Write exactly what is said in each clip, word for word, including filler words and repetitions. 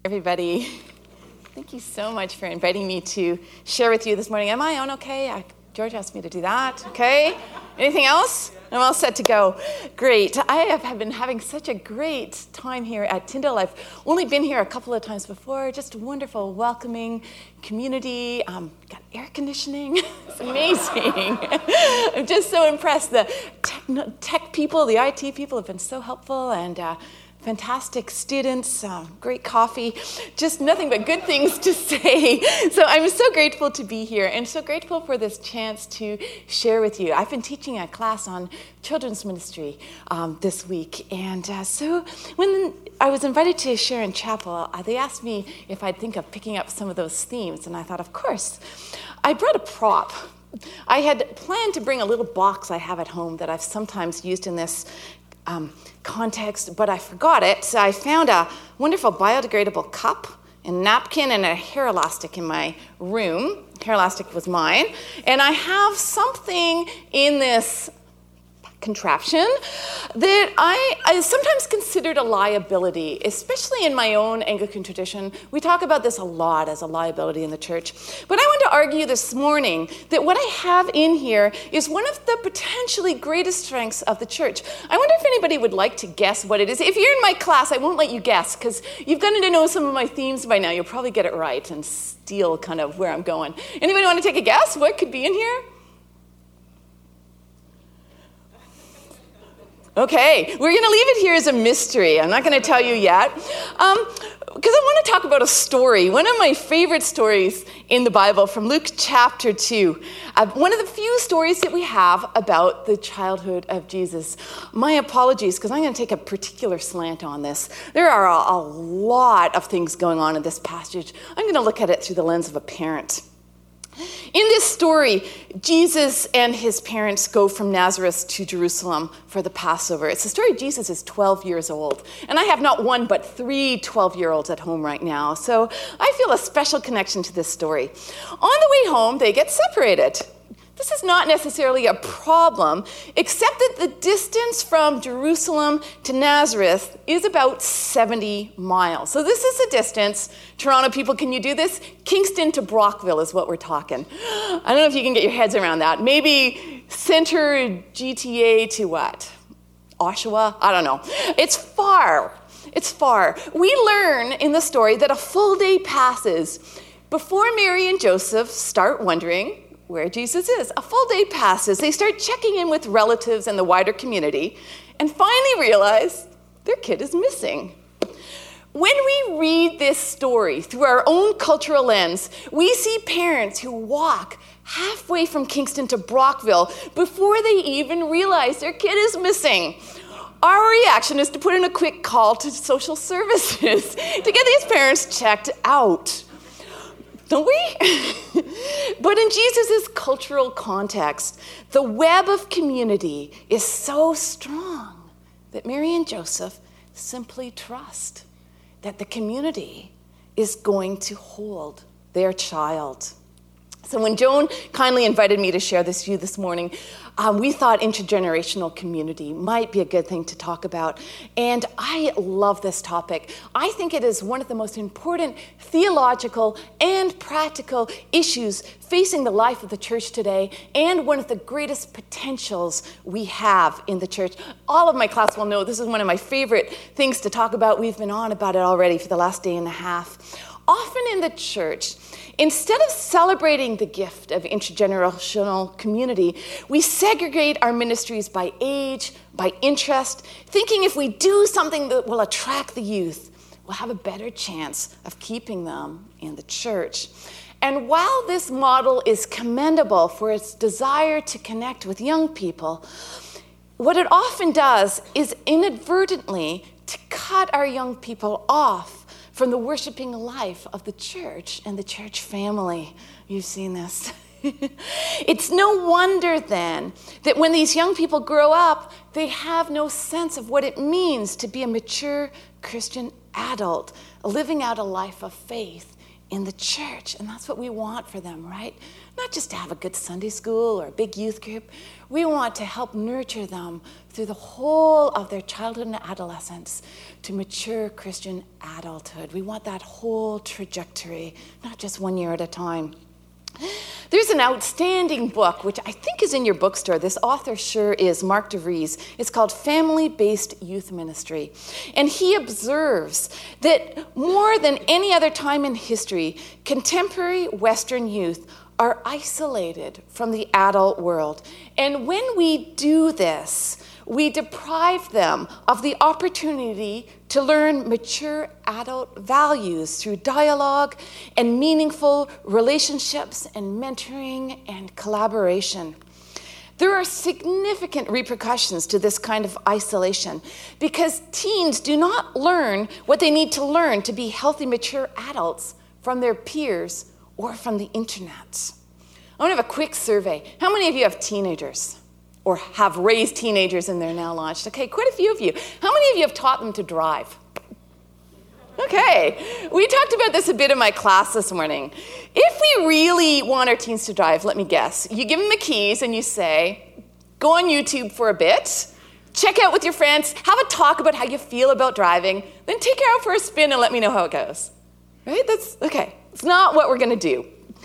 Everybody, thank you so much for inviting me to share with you this morning. Am I on okay? I, George asked me to do that. Okay. Anything else? I'm all set to go. Great. I have been having such a great time here at Tyndale. I've only been here a couple of times before. Just a wonderful, welcoming community. Um, got air conditioning. It's amazing. I'm just so impressed. The tech, tech people, the I T people have been so helpful, and uh, fantastic students, uh, great coffee, just nothing but good things to say. So I'm so grateful to be here and so grateful for this chance to share with you. I've been teaching a class on children's ministry um, this week. And uh, so when I was invited to share in chapel, uh, they asked me if I'd think of picking up some of those themes. And I thought, of course. I brought a prop. I had planned to bring a little box I have at home that I've sometimes used in this Um, context, but I forgot it. So I found a wonderful biodegradable cup and napkin and a hair elastic in my room. Hair elastic was mine. And I have something in this contraption that I, I sometimes considered a liability, especially in my own Anglican tradition. We talk about this a lot as a liability in the church. But I want to argue this morning that what I have in here is one of the potentially greatest strengths of the church. I wonder if anybody would like to guess what it is. If you're in my class, I won't let you guess, because you've gotten to know some of my themes by now. You'll probably get it right and steal kind of where I'm going. Anybody want to take a guess? What could be in here? Okay, we're going to leave it here as a mystery. I'm not going to tell you yet, um, because I want to talk about a story, one of my favorite stories in the Bible from Luke chapter two, uh, one of the few stories that we have about the childhood of Jesus. My apologies, because I'm going to take a particular slant on this. There are a, a lot of things going on in this passage. I'm going to look at it through the lens of a parent. In this story, Jesus and his parents go from Nazareth to Jerusalem for the Passover. It's the story Jesus is twelve years old. And I have not one but three twelve-year-olds at home right now. So I feel a special connection to this story. On the way home, they get separated. This is not necessarily a problem, except that the distance from Jerusalem to Nazareth is about seventy miles. So this is a distance. Toronto people, can you do this? Kingston to Brockville is what we're talking. I don't know if you can get your heads around that. Maybe Center G T A to what? Oshawa? I don't know. It's far. It's far. We learn in the story that a full day passes before Mary and Joseph start wondering where Jesus is. A full day passes. They start checking in with relatives and the wider community and finally realize their kid is missing. When we read this story through our own cultural lens, we see parents who walk halfway from Kingston to Brockville before they even realize their kid is missing. Our reaction is to put in a quick call to social services to get these parents checked out. Don't we? But in Jesus' cultural context, the web of community is so strong that Mary and Joseph simply trust that the community is going to hold their child. So when Joan kindly invited me to share this with you this morning, um, we thought intergenerational community might be a good thing to talk about. And I love this topic. I think it is one of the most important theological and practical issues facing the life of the church today, and one of the greatest potentials we have in the church. All of my class will know this is one of my favorite things to talk about. We've been on about it already for the last day and a half. Often in the church, instead of celebrating the gift of intergenerational community, we segregate our ministries by age, by interest, thinking if we do something that will attract the youth, we'll have a better chance of keeping them in the church. And while this model is commendable for its desire to connect with young people, what it often does is inadvertently to cut our young people off from the worshiping life of the church and the church family. You've seen this. It's no wonder then that when these young people grow up, they have no sense of what it means to be a mature Christian adult, living out a life of faith in the church. And that's what we want for them, right? Not just to have a good Sunday school or a big youth group. We want to help nurture them through the whole of their childhood and adolescence to mature Christian adulthood. We want that whole trajectory, not just one year at a time. There's an outstanding book, which I think is in your bookstore. This author sure is, Mark DeVries. It's called Family-Based Youth Ministry. And he observes that more than any other time in history, contemporary Western youth are isolated from the adult world. And when we do this, we deprive them of the opportunity to learn mature adult values through dialogue and meaningful relationships and mentoring and collaboration. There are significant repercussions to this kind of isolation because teens do not learn what they need to learn to be healthy, mature adults from their peers or from the internet. I want to have a quick survey. How many of you have teenagers? Or have raised teenagers and they're now launched? Okay, quite a few of you. How many of you have taught them to drive? Okay, we talked about this a bit in my class this morning. If we really want our teens to drive, let me guess, you give them the keys and you say, go on YouTube for a bit, check out with your friends, have a talk about how you feel about driving, then take her out for a spin and let me know how it goes. Right? That's, okay, it's not what we're gonna do.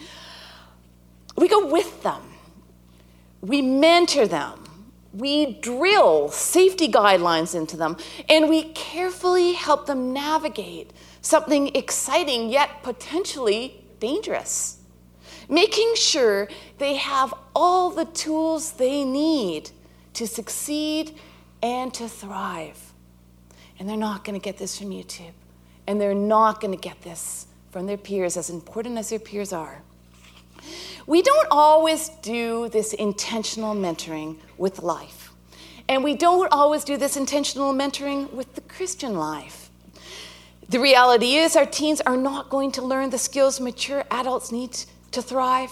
We go with them. We mentor them, we drill safety guidelines into them, and we carefully help them navigate something exciting yet potentially dangerous, making sure they have all the tools they need to succeed and to thrive. And they're not going to get this from YouTube, and they're not going to get this from their peers, as important as their peers are. We don't always do this intentional mentoring with life. And we don't always do this intentional mentoring with the Christian life. The reality is our teens are not going to learn the skills mature adults need to thrive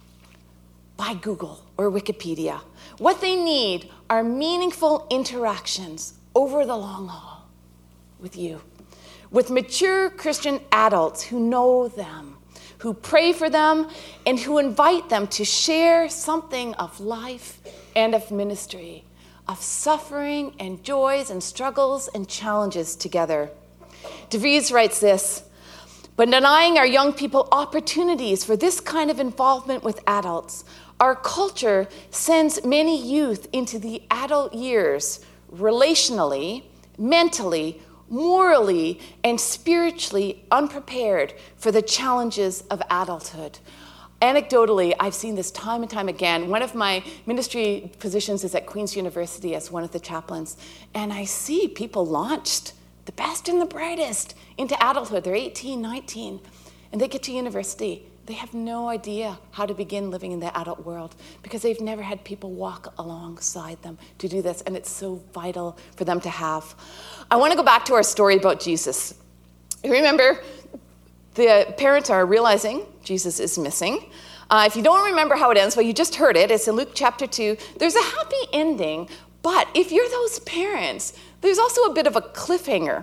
by Google or Wikipedia. What they need are meaningful interactions over the long haul with you, with mature Christian adults who know them, who pray for them, and who invite them to share something of life and of ministry, of suffering and joys and struggles and challenges together. DeVries writes this, but denying our young people opportunities for this kind of involvement with adults, our culture sends many youth into the adult years relationally, mentally, morally and spiritually unprepared for the challenges of adulthood. Anecdotally, I've seen this time and time again. One of my ministry positions is at Queen's University as one of the chaplains, and I see people launched, the best and the brightest, into adulthood. They're eighteen, nineteen, and they get to university. They have no idea how to begin living in the adult world because they've never had people walk alongside them to do this, and it's so vital for them to have. I want to go back to our story about Jesus. Remember, the parents are realizing Jesus is missing. Uh, if you don't remember how it ends, well, you just heard it. It's in Luke chapter two. There's a happy ending, but if you're those parents, there's also a bit of a cliffhanger.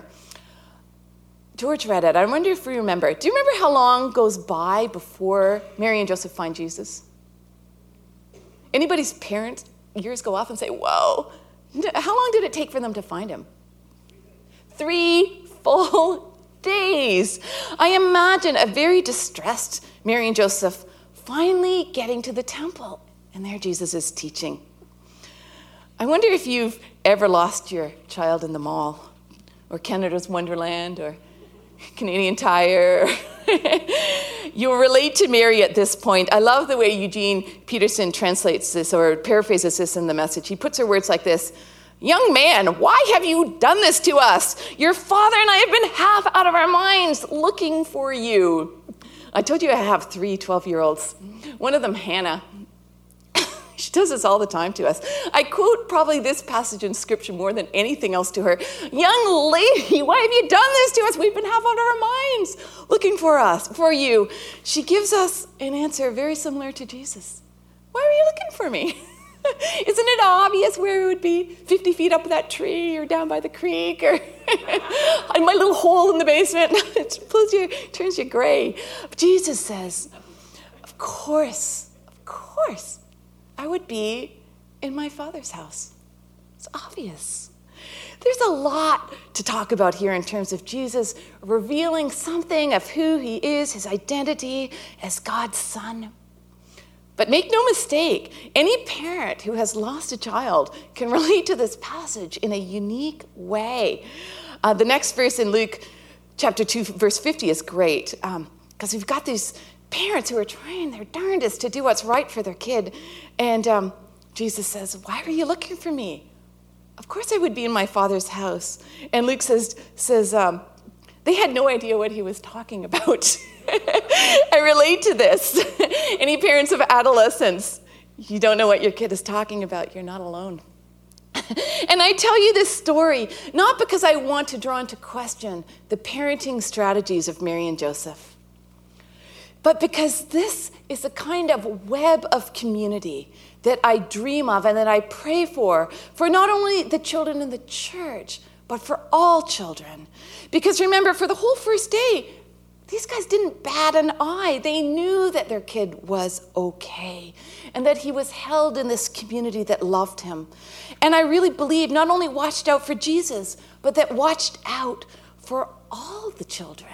George read it. I wonder if you remember. Do you remember how long goes by before Mary and Joseph find Jesus? Anybody's parents' ears go off and say, whoa, how long did it take for them to find him? Three full days. I imagine a very distressed Mary and Joseph finally getting to the temple, and there Jesus is teaching. I wonder if you've ever lost your child in the mall, or Canada's Wonderland, or Canadian Tire. You'll relate to Mary at this point. I love the way Eugene Peterson translates this or paraphrases this in the Message. He puts her words like this: young man, why have you done this to us? Your father and I have been half out of our minds looking for you. I told you I have three twelve-year-olds. One of them, Hannah. She does this all the time to us. I quote probably this passage in Scripture more than anything else to her. Young lady, why have you done this to us? We've been half out of our minds looking for us, for you. She gives us an answer very similar to Jesus. Why were you looking for me? Isn't it obvious where it would be? fifty feet up that tree or down by the creek or in my little hole in the basement. It pulls you, turns you gray. But Jesus says, of course, of course, I would be in my Father's house. It's obvious. There's a lot to talk about here in terms of Jesus revealing something of who he is, his identity as God's Son. But make no mistake, any parent who has lost a child can relate to this passage in a unique way. Uh, the next verse in Luke chapter two, verse fifty is great, because um, we've got these parents who are trying their darndest to do what's right for their kid. And um, Jesus says, why are you looking for me? Of course I would be in my Father's house. And Luke says, says um, they had no idea what he was talking about. I relate to this. Any parents of adolescents, you don't know what your kid is talking about, you're not alone. And I tell you this story not because I want to draw into question the parenting strategies of Mary and Joseph, but because this is a kind of web of community that I dream of and that I pray for, for not only the children in the church, but for all children. Because remember, for the whole first day, these guys didn't bat an eye. They knew that their kid was okay and that he was held in this community that loved him. And I really believe not only watched out for Jesus, but that watched out for all the children.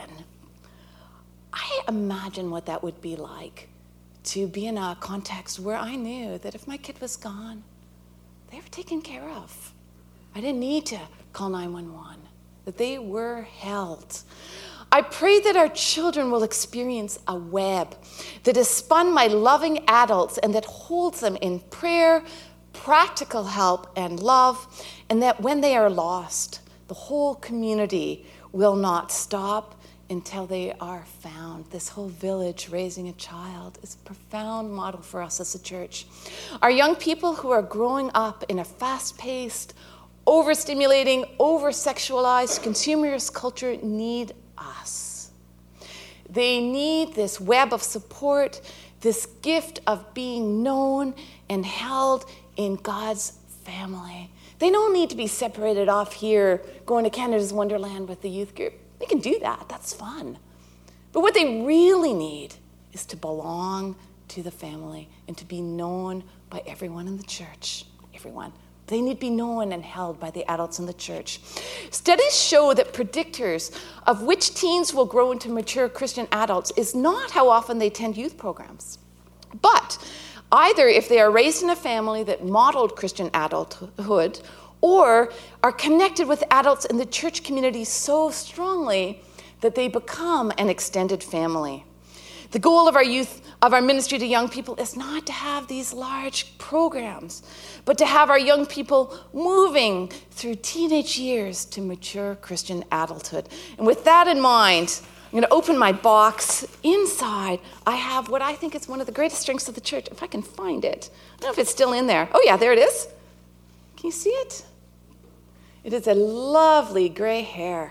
I imagine what that would be like to be in a context where I knew that if my kid was gone, they were taken care of. I didn't need to call nine one one, that they were held. I pray that our children will experience a web that is spun by loving adults and that holds them in prayer, practical help, and love, and that when they are lost, the whole community will not stop until they are found. This whole village raising a child is a profound model for us as a church. Our young people who are growing up in a fast-paced, overstimulating, over-sexualized, consumerist culture need us. They need this web of support, this gift of being known and held in God's family. They don't need to be separated off here, going to Canada's Wonderland with the youth group. They can do that. That's fun. But what they really need is to belong to the family and to be known by everyone in the church. Everyone. They need to be known and held by the adults in the church. Studies show that predictors of which teens will grow into mature Christian adults is not how often they attend youth programs, but either if they are raised in a family that modeled Christian adulthood or are connected with adults in the church community so strongly that they become an extended family. The goal of our youth, of our ministry to young people is not to have these large programs, but to have our young people moving through teenage years to mature Christian adulthood. And with that in mind, I'm going to open my box. Inside, I have what I think is one of the greatest strengths of the church, if I can find it. I don't know if it's still in there. Oh yeah, there it is. Can you see it? It is a lovely gray hair.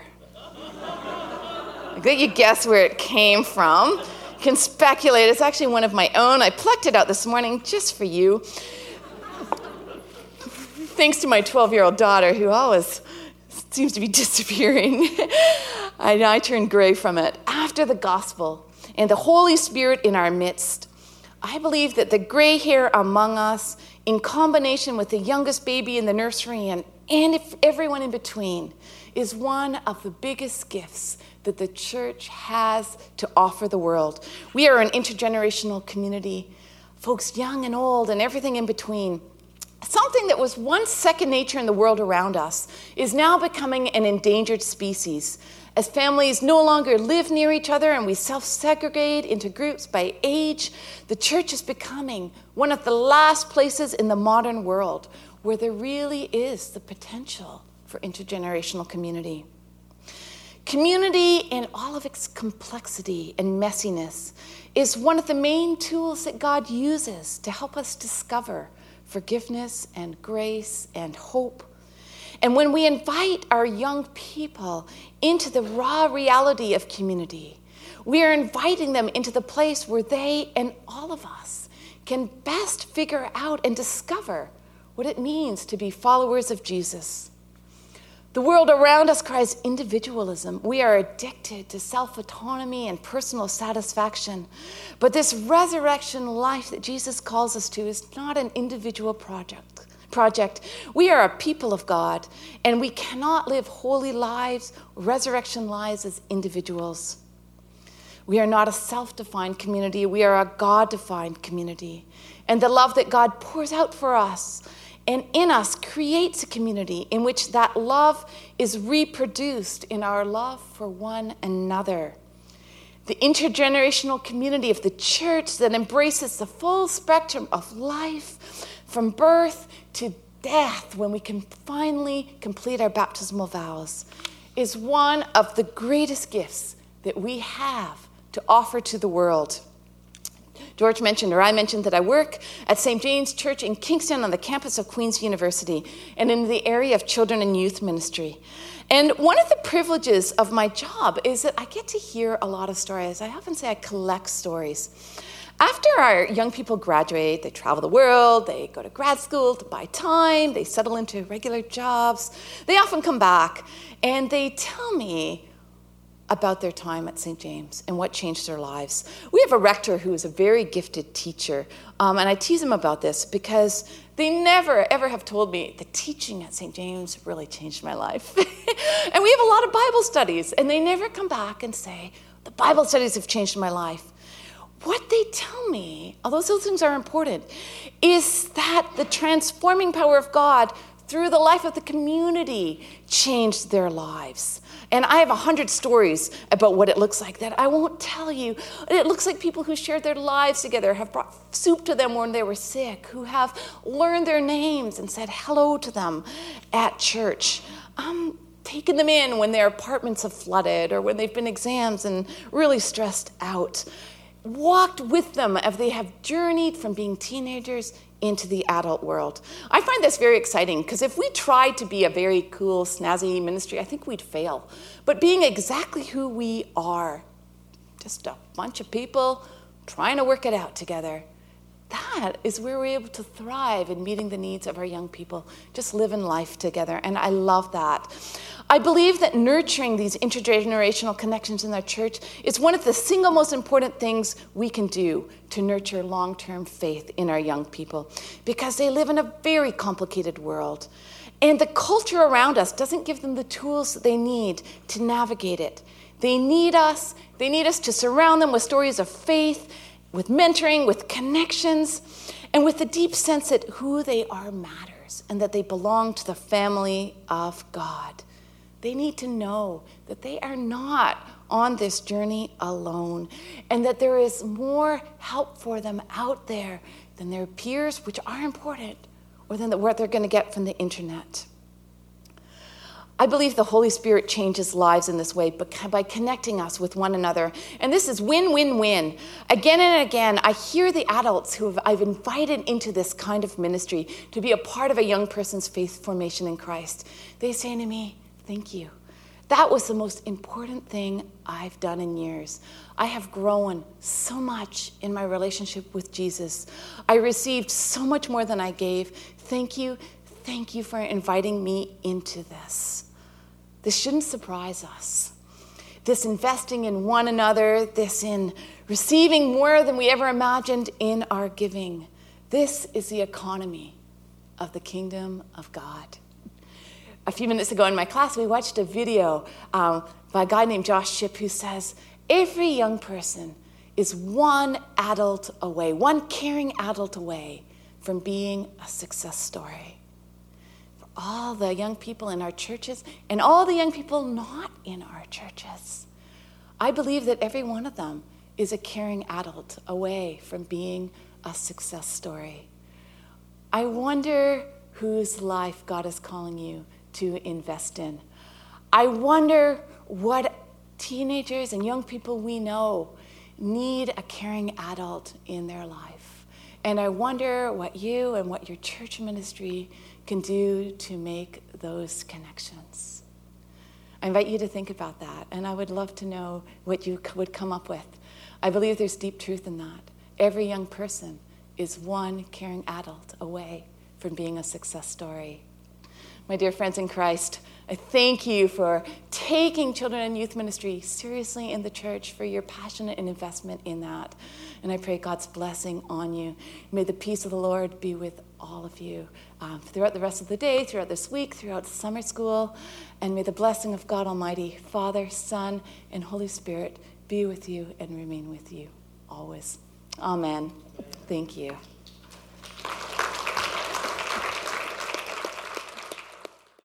I bet you guess where it came from. You can speculate. It's actually one of my own. I plucked it out this morning just for you. Thanks to my twelve-year-old daughter, who always seems to be disappearing. I, I turned gray from it. After the gospel and the Holy Spirit in our midst, I believe that the gray hair among us, in combination with the youngest baby in the nursery and, and if everyone in between, is one of the biggest gifts that the church has to offer the world. We are an intergenerational community, folks young and old and everything in between. Something that was once second nature in the world around us is now becoming an endangered species. As families no longer live near each other and we self-segregate into groups by age, the church is becoming one of the last places in the modern world where there really is the potential for intergenerational community. Community in all of its complexity and messiness is one of the main tools that God uses to help us discover forgiveness and grace and hope. And when we invite our young people into the raw reality of community, we are inviting them into the place where they and all of us can best figure out and discover what it means to be followers of Jesus. The world around us cries individualism. We are addicted to self-autonomy and personal satisfaction. But this resurrection life that Jesus calls us to is not an individual project. project. We are a people of God, and we cannot live holy lives, resurrection lives as individuals. We are not a self-defined community. We are a God-defined community. And the love that God pours out for us and in us creates a community in which that love is reproduced in our love for one another. The intergenerational community of the church that embraces the full spectrum of life from birth to death when we can finally complete our baptismal vows is one of the greatest gifts that we have to offer to the world. George mentioned, or I mentioned, that I work at Saint James Church in Kingston on the campus of Queen's University and in the area of children and youth ministry. And one of the privileges of my job is that I get to hear a lot of stories. I often say I collect stories. After our young people graduate, they travel the world, they go to grad school to buy time, they settle into regular jobs. They often come back and they tell me about their time at Saint James and what changed their lives. We have a rector who is a very gifted teacher, um, and I tease him about this because they never, ever have told me the teaching at Saint James really changed my life. And we have a lot of Bible studies, and they never come back and say, the Bible studies have changed my life. What they tell me, although those things are important, is that the transforming power of God through the life of the community changed their lives. And I have a hundred stories about what it looks like that I won't tell you. It looks like people who shared their lives together, have brought soup to them when they were sick, who have learned their names and said hello to them at church, um, taken them in when their apartments have flooded or when they've been exams and really stressed out, walked with them as they have journeyed from being teenagers into the adult world. I find this very exciting because if we tried to be a very cool, snazzy ministry, I think we'd fail. But being exactly who we are, just a bunch of people trying to work it out together, that is where we're able to thrive in meeting the needs of our young people, just living life together. And I love that. I believe that nurturing these intergenerational connections in our church is one of the single most important things we can do to nurture long-term faith in our young people, because they live in a very complicated world. And the culture around us doesn't give them the tools that they need to navigate it. They need us. They need us to surround them with stories of faith, with mentoring, with connections, and with the deep sense that who they are matters and that they belong to the family of God. They need to know that they are not on this journey alone and that there is more help for them out there than their peers, which are important, or than what they're going to get from the internet. I believe the Holy Spirit changes lives in this way by connecting us with one another. And this is win-win-win. Again and again, I hear the adults who have, I've invited into this kind of ministry to be a part of a young person's faith formation in Christ. They say to me, thank you. That was the most important thing I've done in years. I have grown so much in my relationship with Jesus. I received so much more than I gave. Thank you. Thank you for inviting me into this. This shouldn't surprise us. This investing in one another, this in receiving more than we ever imagined in our giving. This is the economy of the kingdom of God. A few minutes ago in my class, we watched a video um, by a guy named Josh Shipp who says, every young person is one adult away, one caring adult away from being a success story. For all the young people in our churches and all the young people not in our churches, I believe that every one of them is a caring adult away from being a success story. I wonder whose life God is calling you to invest in. I wonder what teenagers and young people we know need a caring adult in their life. And I wonder what you and what your church ministry can do to make those connections. I invite you to think about that, and I would love to know what you would come up with. I believe there's deep truth in that. Every young person is one caring adult away from being a success story. My dear friends in Christ, I thank you for taking children and youth ministry seriously in the church, for your passion and investment in that. And I pray God's blessing on you. May the peace of the Lord be with all of you um, throughout the rest of the day, throughout this week, throughout summer school. And may the blessing of God Almighty, Father, Son, and Holy Spirit be with you and remain with you always. Amen. Thank you.